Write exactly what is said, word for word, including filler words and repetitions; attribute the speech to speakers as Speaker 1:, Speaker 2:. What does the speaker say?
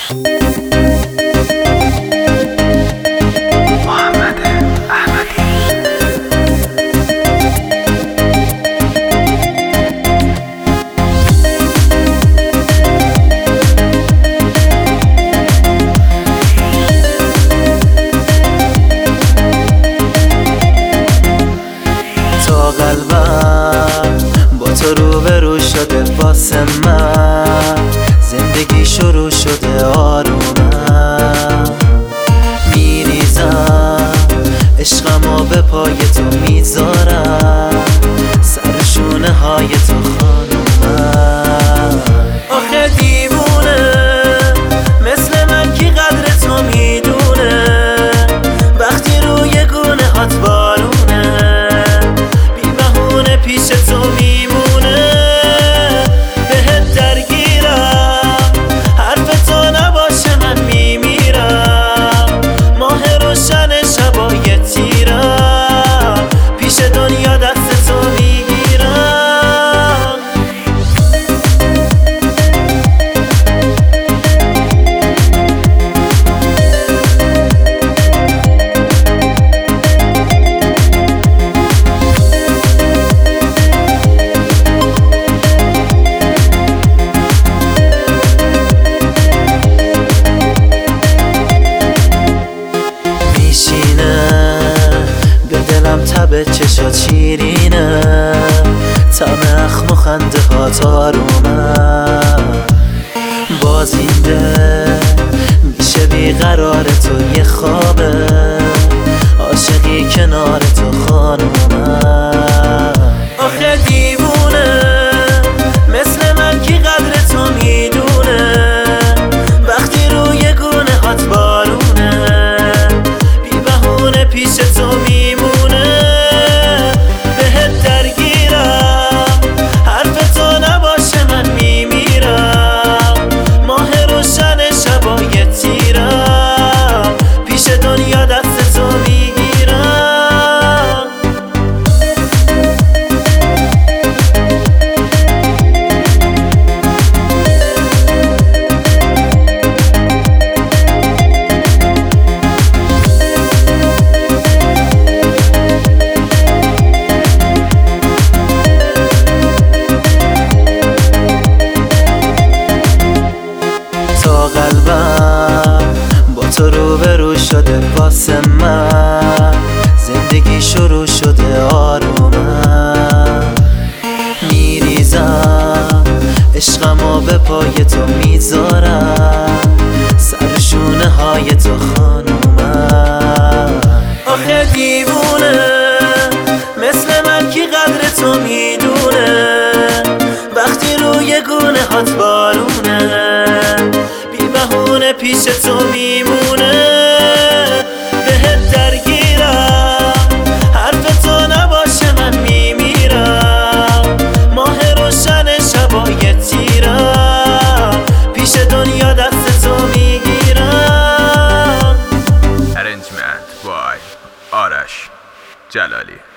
Speaker 1: قلبم با تو رو به رو شده واسه من، زندگی شروع شده آرومم میریزم عشقمو به پای تو میذارم، سر شونه های تو خانومم. آخه دیوونه مثل من کی قدر تو میدونه، وقتی روی گونه هات بارونه پیش تو میمونه، بهت درگیرم حرف تو نباشه من میمیرم، ماه روشن شبای تیرم پیش دنیا دست تو میگیرم. تب چشات شیرینه، طعم اخم و خنده هات آرومم، باز این دل میشه بیقرار تو یه خوابه، عاشقی کنار تو خانومم. آخه دیوونه مثل من کی قدر تو میدونه، وقتی روی گونه هات بارونه بی بهونه پیش تو میمونه، قلبم با تو رو به رو شده واسه من، زندگی شروع شده آرومم میریزم عشقمو به پای تو میذارم، سر شونه های تو خانومم. آخه دیوونه مثل من کی قدر تو میدونه، وقتی روی گونه هات بارونه بهونه پیش تو میمونه، بهت درگیرم حرف تو نباشه من میمیرم، ماه روشن شبای تیرم پیش دنیا دست تو میگیرم.
Speaker 2: Arrangement by آرش جلالی.